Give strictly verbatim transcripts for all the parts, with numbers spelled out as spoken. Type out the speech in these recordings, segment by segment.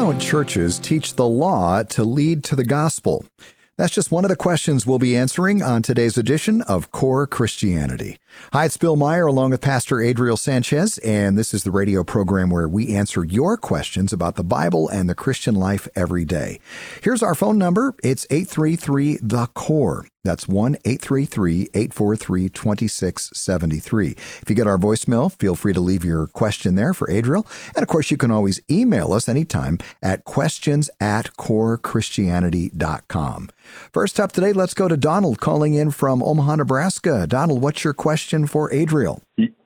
don't churches teach the law to lead to the gospel? That's just one of the questions we'll be answering on today's edition of Core Christianity. Hi, it's Bill Meyer along with Pastor Adriel Sanchez, and this is the radio program where we answer your questions about the Bible and the Christian life every day. Here's our phone number. It's eight three three, the C O R E. That's one eight three three, eight four three, two six seven three. If you get our voicemail, feel free to leave your question there for Adriel. And of course, you can always email us anytime at questions at core christianity dot com. First up today, let's go to Donald calling in from Omaha, Nebraska. Donald, what's your question for Adriel?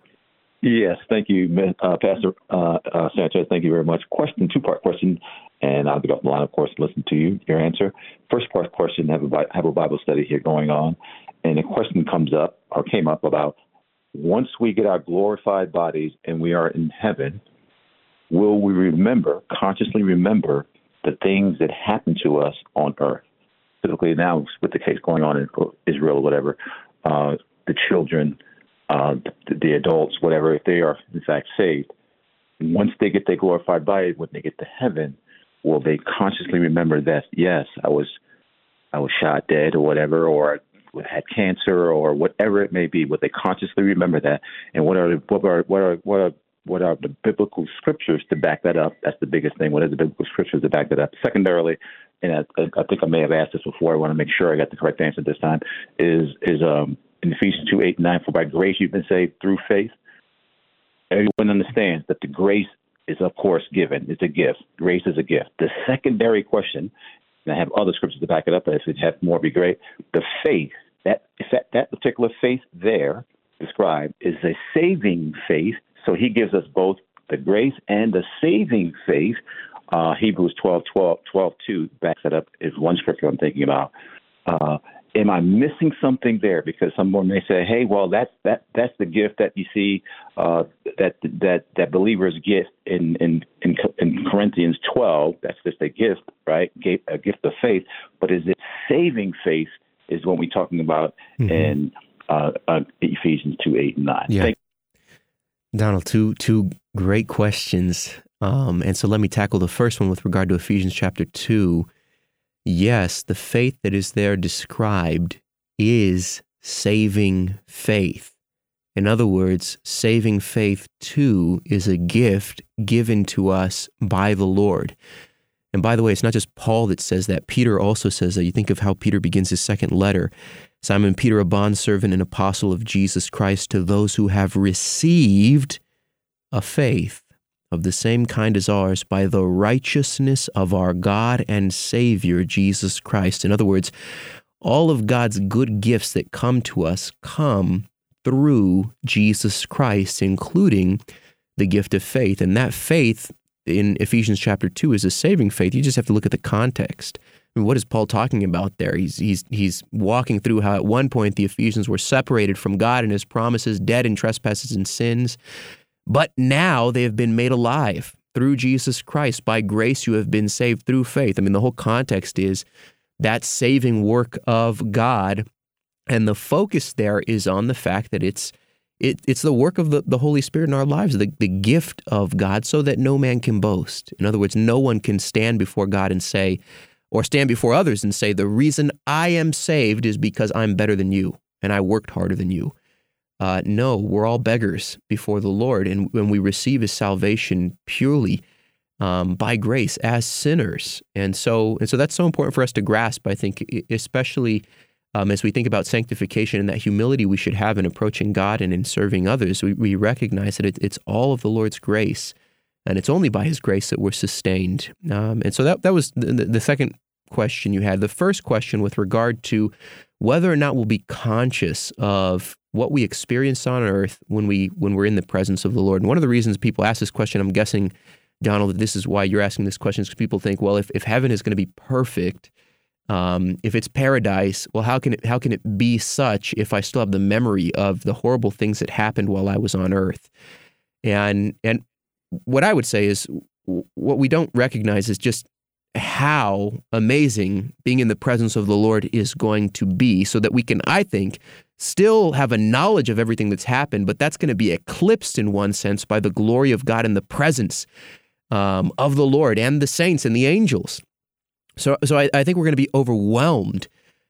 Yes, thank you, uh, Pastor uh, uh, Sanchez. Thank you very much. Question, two-part question, and I'll be off the line, of course, to listen to you, your answer. First part question, have a, have a Bible study here going on, and the question comes up, or came up about, once we get our glorified bodies and we are in heaven, will we remember, consciously remember, the things that happened to us on earth? Typically now, with the case going on in Israel or whatever, uh, the children, uh, the, the adults, whatever, if they are in fact saved, once they get their glorified body, when they get to heaven, will they consciously remember that, yes, I was I was shot dead or whatever, or had cancer or whatever it may be? Will they consciously remember that? And what are what are what are what are what are the biblical scriptures to back that up? That's the biggest thing. What are the biblical scriptures to back that up? Secondarily, and I, I think I may have asked this before, I want to make sure I got the correct answer this time, is is um, in Ephesians two, eight, and nine, for by grace you've been saved through faith. Everyone understands that the grace is, of course, given. It's a gift. Grace is a gift. The secondary question, and I have other scriptures to back it up, but if it had more, it'd be great. The faith, that, that, that particular faith there described is a saving faith. So he gives us both the grace and the saving faith. Uh, Hebrews twelve, twelve, twelve, two backs that up is one scripture I'm thinking about. Uh, am I missing something there? Because someone may say, hey, well, that's that that's the gift that you see uh, that that that believers get in, in in in Corinthians twelve. That's just a gift, right? A gift of faith. But is it saving faith is what we're talking about mm-hmm. in uh, uh, Ephesians two, eight, and nine. Yeah. Thank- Donald, two two great questions. Um, and so let me tackle the first one with regard to Ephesians chapter two. Yes, the faith that is there described is saving faith. In other words, saving faith too is a gift given to us by the Lord. And by the way, it's not just Paul that says that. Peter also says that. You think of how Peter begins his second letter. Simon Peter, a bondservant and apostle of Jesus Christ, to those who have received a faith of the same kind as ours by the righteousness of our God and Savior, Jesus Christ. In other words, all of God's good gifts that come to us come through Jesus Christ, including the gift of faith. And that faith in Ephesians chapter two is a saving faith. You just have to look at the context. I mean, what is Paul talking about there? He's he's he's walking through how at one point the Ephesians were separated from God and his promises, dead in trespasses and sins. But now they have been made alive through Jesus Christ. By grace you have been saved through faith. I mean, the whole context is that saving work of God. And the focus there is on the fact that it's it, it's the work of the, the Holy Spirit in our lives, the, the gift of God, so that no man can boast. In other words, no one can stand before God and say, or stand before others and say, the reason I am saved is because I'm better than you and I worked harder than you. Uh, no, we're all beggars before the Lord, and when we receive his salvation purely um, by grace as sinners. And so and so that's so important for us to grasp, I think, especially um, as we think about sanctification and that humility we should have in approaching God and in serving others. We, we recognize that it, it's all of the Lord's grace, and it's only by his grace that we're sustained. Um, and so that, that was the, the second question you had. The first question with regard to whether or not we'll be conscious of what we experience on earth when we when we're in the presence of the Lord. And one of the reasons people ask this question, I'm guessing, Donald, that this is why you're asking this question, is because people think, well, if, if heaven is going to be perfect, um, if it's paradise, well, how can it how can it be such if I still have the memory of the horrible things that happened while I was on earth? And and what I would say is what we don't recognize is just how amazing being in the presence of the Lord is going to be, so that we can, I think, still have a knowledge of everything that's happened, but that's going to be eclipsed in one sense by the glory of God and the presence um, of the Lord and the saints and the angels. So, so I, I think we're going to be overwhelmed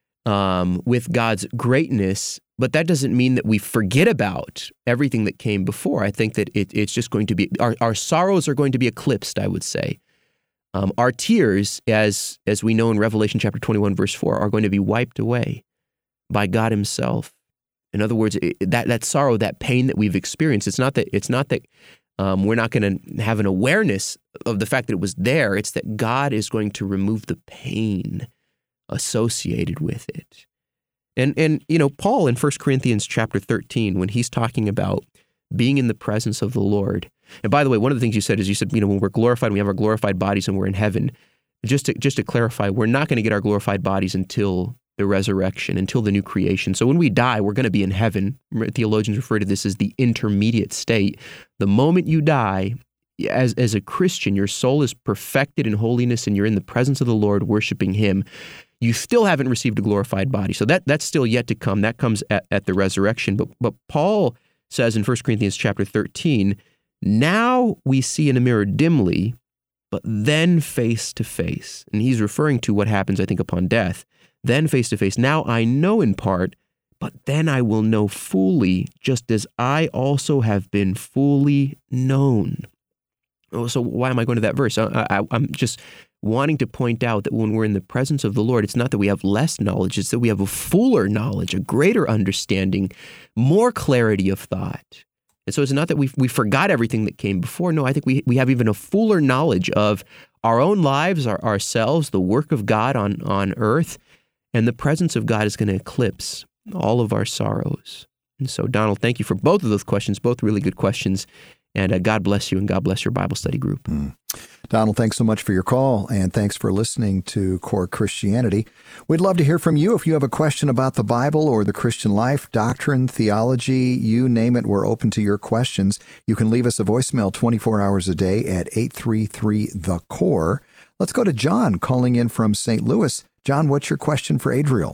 um, with God's greatness, but that doesn't mean that we forget about everything that came before. I think that it, it's just going to be, our, our sorrows are going to be eclipsed, I would say. Um, our tears, as as we know in Revelation chapter twenty-one, verse four, are going to be wiped away by God himself. In other words, it, that that sorrow, that pain that we've experienced, it's not that it's not that um, we're not going to have an awareness of the fact that it was there. It's that God is going to remove the pain associated with it. And and you know, Paul in First Corinthians chapter thirteen, when he's talking about being in the presence of the Lord. And by the way, one of the things you said is you said, you know, when we're glorified, we have our glorified bodies and we're in heaven. Just to just to clarify, we're not going to get our glorified bodies until the resurrection, until the new creation. So when we die, we're going to be in heaven. Theologians refer to this as the intermediate state. The moment you die, as as a Christian, your soul is perfected in holiness and you're in the presence of the Lord, worshiping him. You still haven't received a glorified body. So that that's still yet to come. That comes at, at the resurrection. But but Paul says in First Corinthians chapter thirteen, now we see in a mirror dimly, but then face to face. And he's referring to what happens, I think, upon death. Then face to face. Now I know in part, but then I will know fully, just as I also have been fully known. Oh, so why am I going to that verse? I, I, I'm just wanting to point out that when we're in the presence of the Lord, it's not that we have less knowledge, it's that we have a fuller knowledge, a greater understanding, more clarity of thought. And so it's not that we we forgot everything that came before. No, I think we we have even a fuller knowledge of our own lives, our, ourselves, the work of God on, on earth, and the presence of God is going to eclipse all of our sorrows. And so, Donald, thank you for both of those questions, both really good questions. And uh, God bless you and God bless your Bible study group. Mm. Donald, thanks so much for your call, and thanks for listening to Core Christianity. We'd love to hear from you if you have a question about the Bible or the Christian life, doctrine, theology, you name it. We're open to your questions. You can leave us a voicemail twenty-four hours a day at eight three three, the C O R E. Let's go to John calling in from Saint Louis. John, what's your question for Adriel?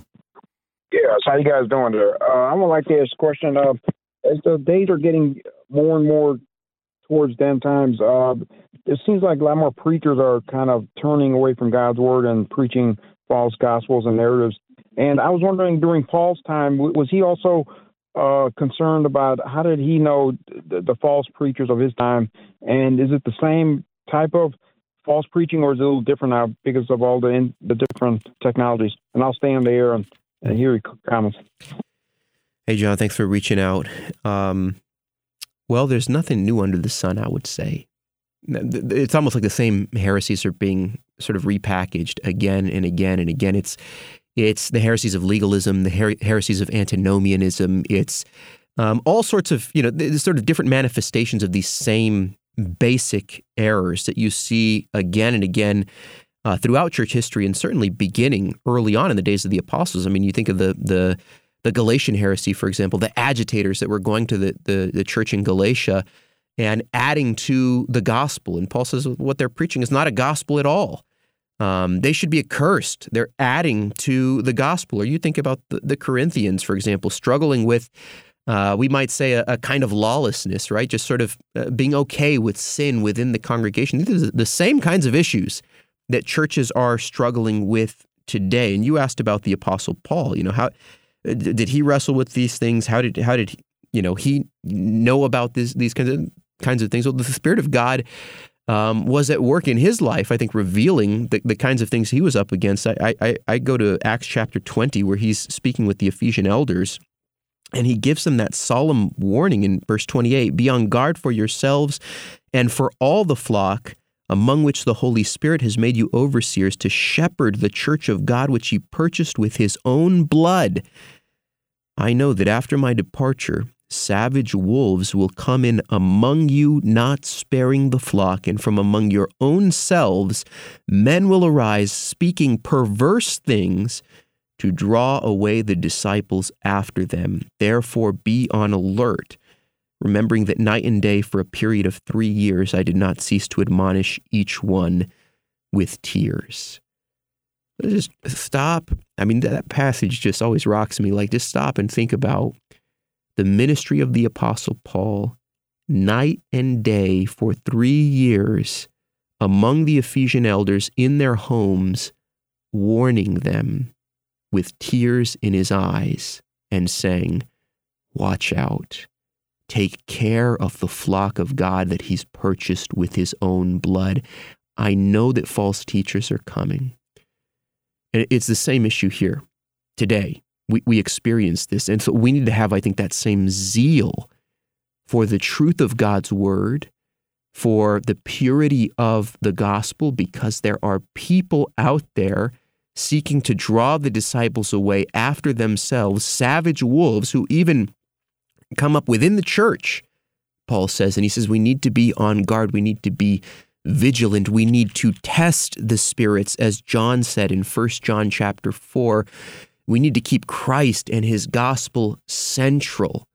Yes, how you guys doing there? Uh, I would like to ask a question. Uh, as the days are getting more and more towards them times, uh, it seems like a lot more preachers are kind of turning away from God's word and preaching false gospels and narratives. And I was wondering, during Paul's time, was he also uh, concerned about how did he know the, the false preachers of his time? And is it the same type of false preaching, or is it a little different now because of all the in, the different technologies? And I'll stay on the air and, and hear your comments. Hey, John, thanks for reaching out. Um, well, there's nothing new under the sun, I would say. It's almost like the same heresies are being sort of repackaged again and again and again. It's it's the heresies of legalism, the her- heresies of antinomianism. It's um, all sorts of, you know, there's sort of different manifestations of these same basic errors that you see again and again uh, throughout church history, and certainly beginning early on in the days of the apostles. I mean, you think of the the the Galatian heresy, for example, the agitators that were going to the the, the church in Galatia and adding to the gospel. And Paul says what they're preaching is not a gospel at all. Um, they should be accursed. They're adding to the gospel. Or you think about the, the Corinthians, for example, struggling with, uh, we might say, a, a kind of lawlessness, right? Just sort of uh, being okay with sin within the congregation. These are the same kinds of issues that churches are struggling with today. And you asked about the Apostle Paul. You know, how did he wrestle with these things? How did how did he, you know he know about this, these kinds of kinds of things? Well, the Spirit of God um, was at work in his life, I think, revealing the, the kinds of things he was up against. I, I, I go to Acts chapter twenty, where he's speaking with the Ephesian elders, and he gives them that solemn warning in verse twenty-eight, "Be on guard for yourselves and for all the flock, among which the Holy Spirit has made you overseers, to shepherd the church of God, which he purchased with his own blood. I know that after my departure, savage wolves will come in among you, not sparing the flock, and from among your own selves men will arise, speaking perverse things, to draw away the disciples after them. Therefore be on alert, remembering that night and day for a period of three years I did not cease to admonish each one with tears." Just stop. I mean, that passage just always rocks me. Like, just stop and think about the ministry of the Apostle Paul, night and day for three years, among the Ephesian elders in their homes, warning them with tears in his eyes and saying, watch out. Take care of the flock of God that he's purchased with his own blood. I know that false teachers are coming. And it's the same issue here today. We, we experience this. And so we need to have, I think, that same zeal for the truth of God's word, for the purity of the gospel, because there are people out there seeking to draw the disciples away after themselves, savage wolves who even come up within the church, Paul says. And he says we need to be on guard. We need to be vigilant. We need to test the spirits, as John said in First John chapter four. We need to keep Christ and his gospel central.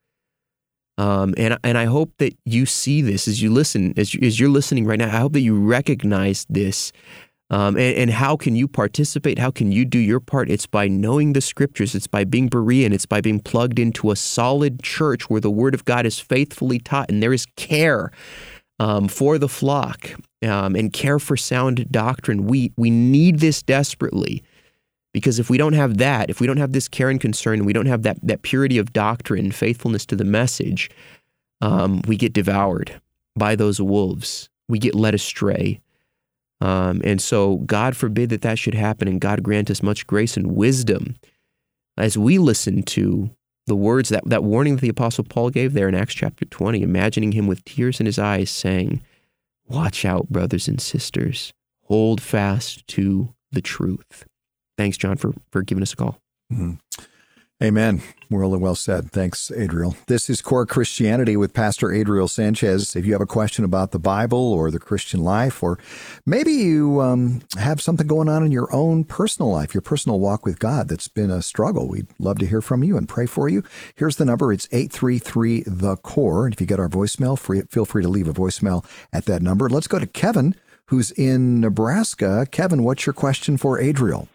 Um, and and I hope that you see this as you listen, as, you, as you're listening right now. I hope that you recognize this. Um, and, and how can you participate? How can you do your part? It's by knowing the scriptures. It's by being Berean. It's by being plugged into a solid church where the word of God is faithfully taught and there is care um, for the flock um, and care for sound doctrine. We we need this desperately, because if we don't have that, if we don't have this care and concern, and we don't have that that purity of doctrine, faithfulness to the message, um, we get devoured by those wolves. We get led astray. Um, and so God forbid that that should happen, and God grant us much grace and wisdom as we listen to the words, that, that warning that the Apostle Paul gave there in Acts chapter twenty, imagining him with tears in his eyes saying, watch out, brothers and sisters, hold fast to the truth. Thanks, John, for, for giving us a call. Mm-hmm. Amen. Really well said. Thanks, Adriel. This is Core Christianity with Pastor Adriel Sanchez. If you have a question about the Bible or the Christian life, or maybe you um, have something going on in your own personal life, your personal walk with God that's been a struggle, we'd love to hear from you and pray for you. Here's the number. It's eight three three, the core. And if you get our voicemail, free, feel free to leave a voicemail at that number. Let's go to Kevin, who's in Nebraska. Kevin, what's your question for Adriel?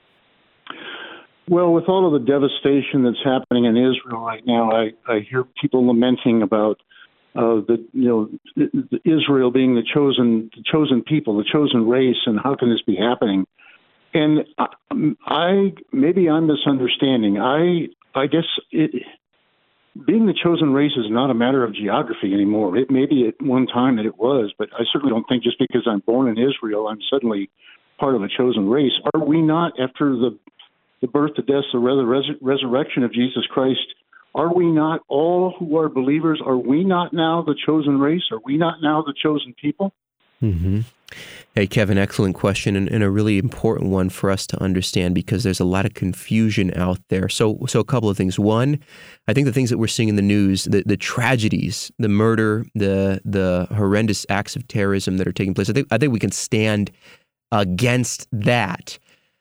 Well, with all of the devastation that's happening in Israel right now, I, I hear people lamenting about uh, the you know the, Israel being the chosen the chosen people, the chosen race, and how can this be happening? And I, I maybe I'm misunderstanding. I I guess it, being the chosen race is not a matter of geography anymore. It may be at one time that it was, but I certainly don't think just because I'm born in Israel, I'm suddenly part of a chosen race. Are we not, after the the birth, the death, the res- resurrection of Jesus Christ, are we not all who are believers, are we not now the chosen race? Are we not now the chosen people? Mm-hmm. Hey, Kevin, excellent question, and, and a really important one for us to understand, because there's a lot of confusion out there. So so a couple of things. One, I think the things that we're seeing in the news, the, the tragedies, the murder, the the horrendous acts of terrorism that are taking place, I think I think we can stand against that.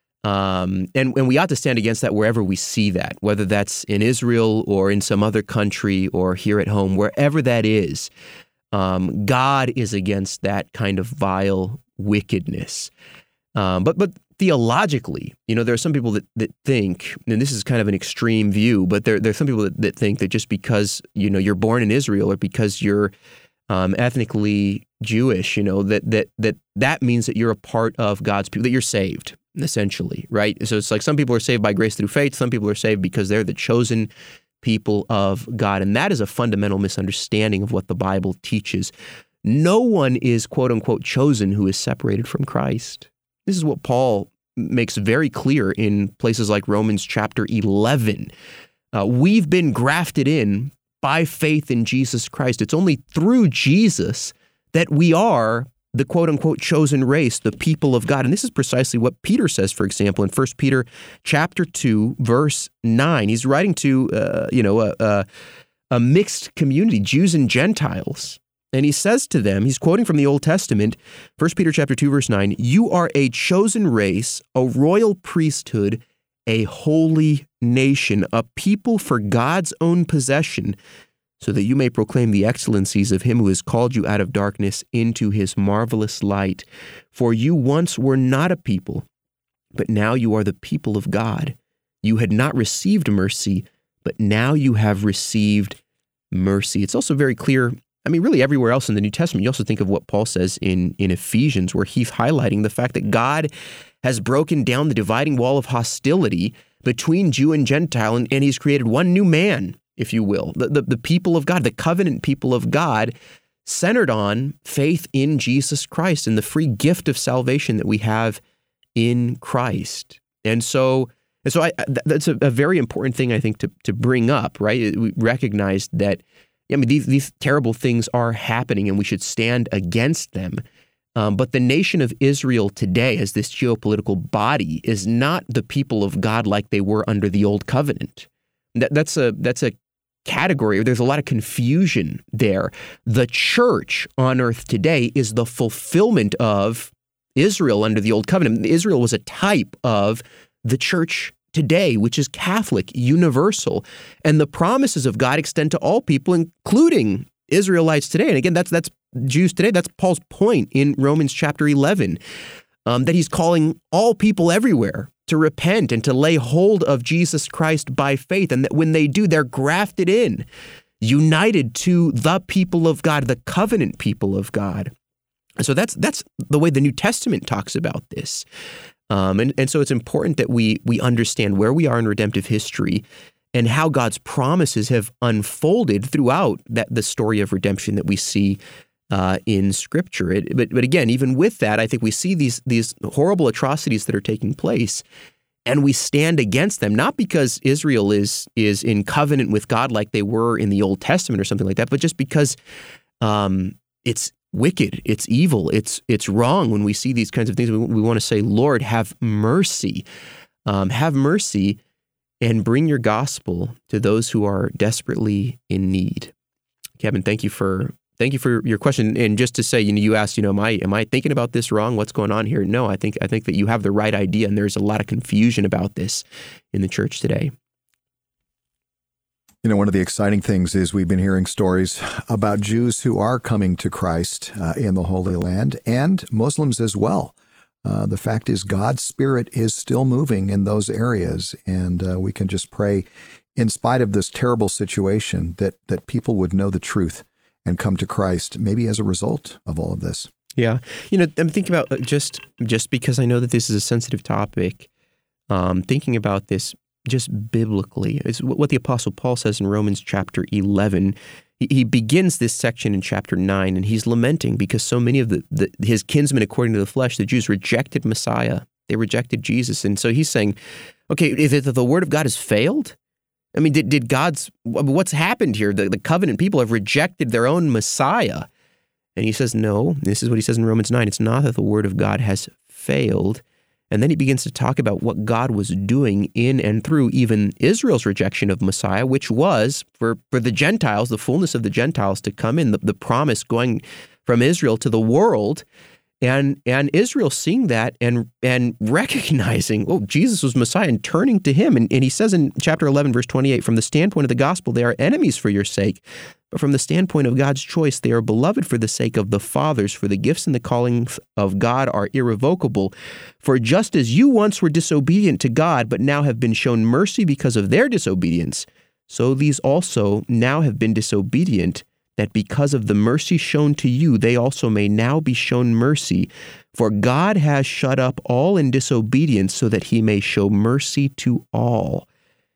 Um, and, and we ought to stand against that wherever we see that, whether that's in Israel or in some other country or here at home, wherever that is. Um, God is against that kind of vile wickedness. Um, but but theologically, you know, there are some people that, that think, and this is kind of an extreme view, but there, there are some people that, that think that just because, you know, you're born in Israel or because you're um, ethnically Jewish, you know, that, that that that means that you're a part of God's people, that you're saved. Essentially, right? So it's like some people are saved by grace through faith. Some people are saved because they're the chosen people of God. And that is a fundamental misunderstanding of what the Bible teaches. No one is, quote unquote, chosen who is separated from Christ. This is what Paul makes very clear in places like Romans chapter eleven. Uh, we've been grafted in by faith in Jesus Christ. It's only through Jesus that we are the quote-unquote chosen race, the people of God. And this is precisely what Peter says, for example, in First Peter chapter two, verse nine. He's writing to, uh, you know, a, a, a mixed community, Jews and Gentiles. And he says to them, he's quoting from the Old Testament, First Peter chapter two, verse nine, you are a chosen race, a royal priesthood, a holy nation, a people for God's own possession, so that you may proclaim the excellencies of him who has called you out of darkness into his marvelous light. For you once were not a people, but now you are the people of God. You had not received mercy, but now you have received mercy. It's also very clear I mean, really everywhere else in the New Testament. You also think of what Paul says in, in Ephesians, where he's highlighting the fact that God has broken down the dividing wall of hostility between Jew and Gentile, and, and he's created one new man, if you will, the, the, the people of God, the covenant people of God, centered on faith in Jesus Christ and the free gift of salvation that we have in Christ. And so, and so I, that's a, a very important thing, I think, to, to bring up, right? We recognize that, I mean, these, these terrible things are happening and we should stand against them. Um, but the nation of Israel today, as this geopolitical body, is not the people of God like they were under the old covenant. That, that's a that's a category. There's a lot of confusion there. The church on earth today is the fulfillment of Israel under the old covenant. Israel was a type of the church today, which is Catholic, universal, and the promises of God extend to all people, including Israelites today. And again, that's that's Jews today. That's Paul's point in Romans chapter eleven, um, that he's calling all people everywhere to repent and to lay hold of Jesus Christ by faith. And that when they do, they're grafted in, united to the people of God, the covenant people of God. And so that's that's the way the New Testament talks about this. Um, and, and so it's important that we we understand where we are in redemptive history and how God's promises have unfolded throughout that the story of redemption that we see uh, in Scripture. It, but but again, even with that, I think we see these these horrible atrocities that are taking place, and we stand against them, not because Israel is is in covenant with God like they were in the Old Testament or something like that, but just because um, it's wicked, it's evil, it's it's wrong. When we see these kinds of things, we, we want to say, Lord, have mercy, um, have mercy, and bring your gospel to those who are desperately in need. Kevin, thank you for thank you for your question. And just to say, you know, you asked, you know, am I am I thinking about this wrong? What's going on here? No, I think I think that you have the right idea, and there's a lot of confusion about this in the church today. You know, one of the exciting things is we've been hearing stories about Jews who are coming to Christ uh, in the Holy Land, and Muslims as well. Uh, the fact is God's Spirit is still moving in those areas, and uh, we can just pray, in spite of this terrible situation, that that people would know the truth and come to Christ, maybe as a result of all of this. Yeah. You know, I'm thinking about just, just because I know that this is a sensitive topic, um, thinking about this just biblically. It's what the Apostle Paul says in Romans chapter eleven. He, he begins this section in chapter nine, and he's lamenting because so many of the, the his kinsmen, according to the flesh, the Jews, rejected Messiah. They rejected Jesus. And so he's saying, okay, is it that the word of God has failed? I mean, did, did God's, what's happened here? The, the covenant people have rejected their own Messiah. And he says, no, this is what he says in Romans nine. It's not that the word of God has failed. And then he begins to talk about what God was doing in and through even Israel's rejection of Messiah, which was for, for the Gentiles, the fullness of the Gentiles to come in, the, the promise going from Israel to the world. And and Israel seeing that and and recognizing, oh, Jesus was Messiah, and turning to him. And, and he says in chapter eleven, verse twenty-eight, from the standpoint of the gospel, they are enemies for your sake. But from the standpoint of God's choice, they are beloved for the sake of the fathers, for the gifts and the callings of God are irrevocable. For just as you once were disobedient to God, but now have been shown mercy because of their disobedience, so these also now have been disobedient, that because of the mercy shown to you, they also may now be shown mercy. For God has shut up all in disobedience so that he may show mercy to all.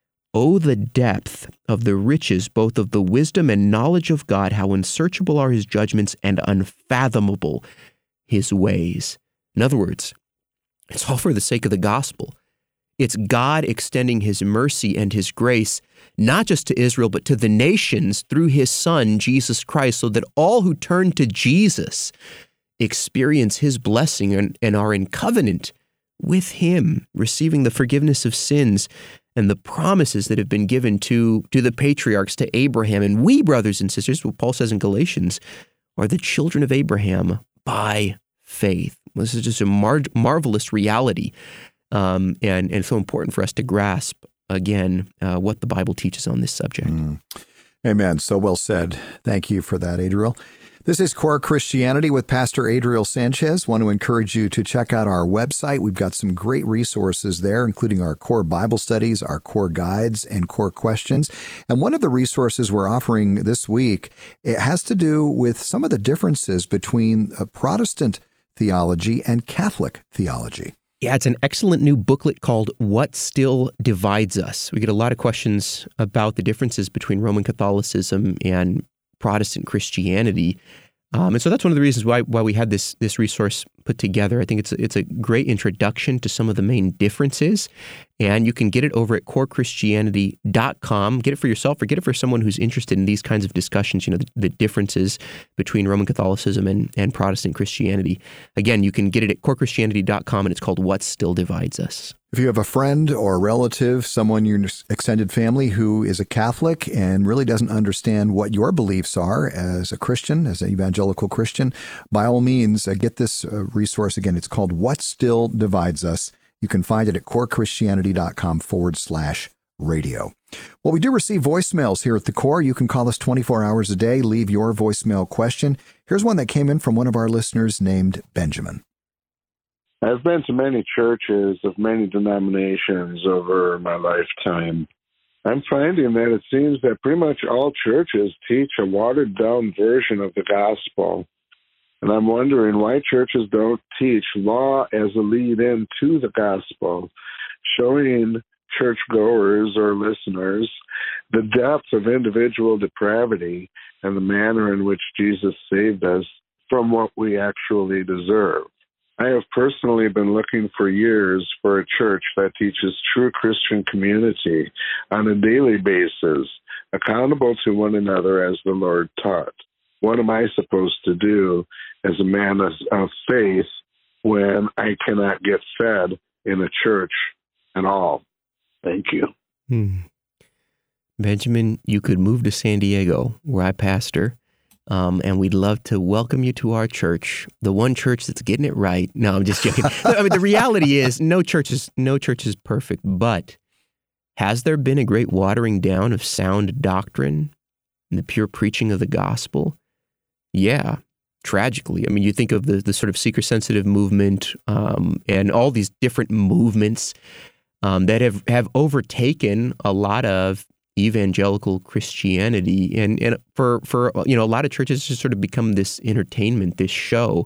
Oh, the depth of the riches, both of the wisdom and knowledge of God, how unsearchable are his judgments and unfathomable his ways. In other words, it's all for the sake of the gospel. It's God extending his mercy and his grace, not just to Israel, but to the nations through his Son, Jesus Christ, so that all who turn to Jesus experience his blessing and, and are in covenant with him, receiving the forgiveness of sins and the promises that have been given to, to the patriarchs, to Abraham. And we, brothers and sisters, what Paul says in Galatians, are the children of Abraham by faith. This is just a mar- marvelous reality. Um, and, and so important for us to grasp, again, uh, what the Bible teaches on this subject. Mm. Amen. So well said. Thank you for that, Adriel. This is Core Christianity with Pastor Adriel Sanchez. Want to encourage you to check out our website. We've got some great resources there, including our core Bible studies, our core guides, and core questions. And one of the resources we're offering this week, it has to do with some of the differences between a Protestant theology and Catholic theology. Yeah, it's an excellent new booklet called What Still Divides Us. We get a lot of questions about the differences between Roman Catholicism and Protestant Christianity. Um, and so that's one of the reasons why why we had this this resource put together. I think it's a, it's a great introduction to some of the main differences, and you can get it over at core christianity dot com. Get it for yourself or get it for someone who's interested in these kinds of discussions, you know, the, the differences between Roman Catholicism and, and Protestant Christianity. Again, you can get it at core christianity dot com, and it's called What Still Divides Us. If you have a friend or a relative, someone in your extended family who is a Catholic and really doesn't understand what your beliefs are as a Christian, as an evangelical Christian, by all means, uh, get this uh, resource. Again, it's called What Still Divides Us. You can find it at core christianity dot com forward slash radio. Well, we do receive voicemails here at the Core. You can call us twenty-four hours a day, leave your voicemail question. Here's one that came in from one of our listeners named Benjamin. I've been to many churches of many denominations over my lifetime. I'm finding that it seems that pretty much all churches teach a watered-down version of the gospel. And I'm wondering why churches don't teach law as a lead-in to the gospel, showing churchgoers or listeners the depth of individual depravity and the manner in which Jesus saved us from what we actually deserve. I have personally been looking for years for a church that teaches true Christian community on a daily basis, accountable to one another as the Lord taught. What am I supposed to do as a man of faith when I cannot get fed in a church at all? Thank you. Hmm. Benjamin, you could move to San Diego, where I pastor, Um, and we'd love to welcome you to our church, the one church that's getting it right. No, I'm just joking. I mean, the reality is no church is, no church is perfect, but has there been a great watering down of sound doctrine and the pure preaching of the gospel? Yeah, tragically. I mean, you think of the, the sort of seeker-sensitive movement um, and all these different movements um, that have, have overtaken a lot of evangelical Christianity, and and for for you know a lot of churches just sort of become this entertainment, this show,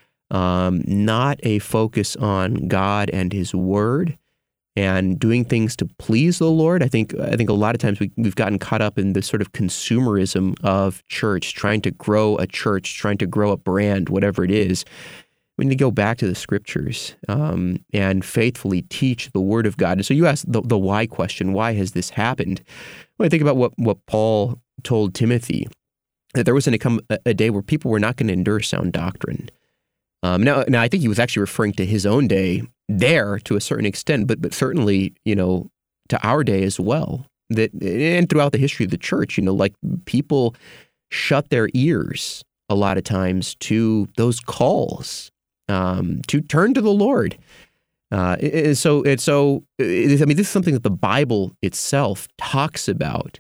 um, not a focus on God and His Word, and doing things to please the Lord. I think I think a lot of times we we've gotten caught up in this sort of consumerism of church, trying to grow a church, trying to grow a brand, whatever it is. We need to go back to the Scriptures um, and faithfully teach the Word of God. And so you ask the, the why question, why has this happened? Well, I think about what, what Paul told Timothy, that there was going to come a, a day where people were not going to endure sound doctrine. Um, now, now, I think he was actually referring to his own day there to a certain extent, but but certainly, you know, to our day as well. That and throughout the history of the church, you know, like people shut their ears a lot of times to those calls um, to turn to the Lord. Uh, and so, and so, it, I mean, this is something that the Bible itself talks about,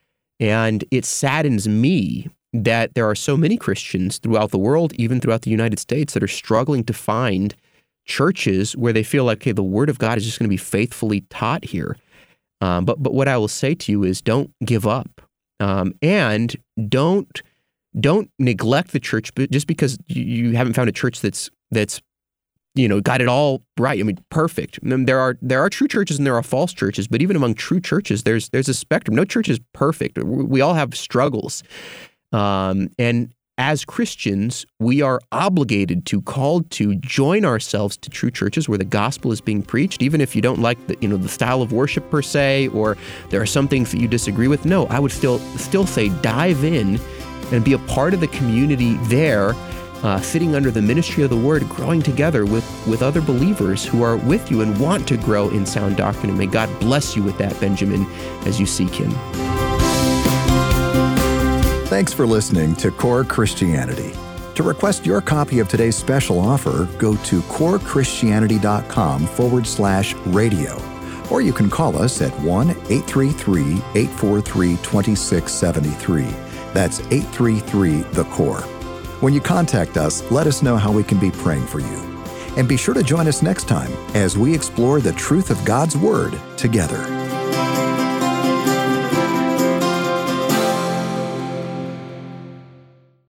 and it saddens me that there are so many Christians throughout the world, even throughout the United States, that are struggling to find churches where they feel like, okay, the Word of God is just going to be faithfully taught here. Um, but but what I will say to you is, don't give up, um, and don't don't neglect the church just because you haven't found a church that's that's you know got it all right. I mean, perfect. And there are there are true churches and there are false churches, but even among true churches, there's there's a spectrum. No church is perfect. We all have struggles, um, and as Christians, we are obligated to, called to join ourselves to true churches where the gospel is being preached, even if you don't like the, you know, the style of worship per se, or there are some things that you disagree with. No, I would still still say dive in and be a part of the community there, uh, sitting under the ministry of the Word, growing together with, with other believers who are with you and want to grow in sound doctrine. And may God bless you with that, Benjamin, as you seek Him. Thanks for listening to Core Christianity. To request your copy of today's special offer, go to core christianity dot com forward slash radio. Or you can call us at one eight three three, eight four three, two six seven three. That's eight three three, the core. When you contact us, let us know how we can be praying for you. And be sure to join us next time as we explore the truth of God's Word together.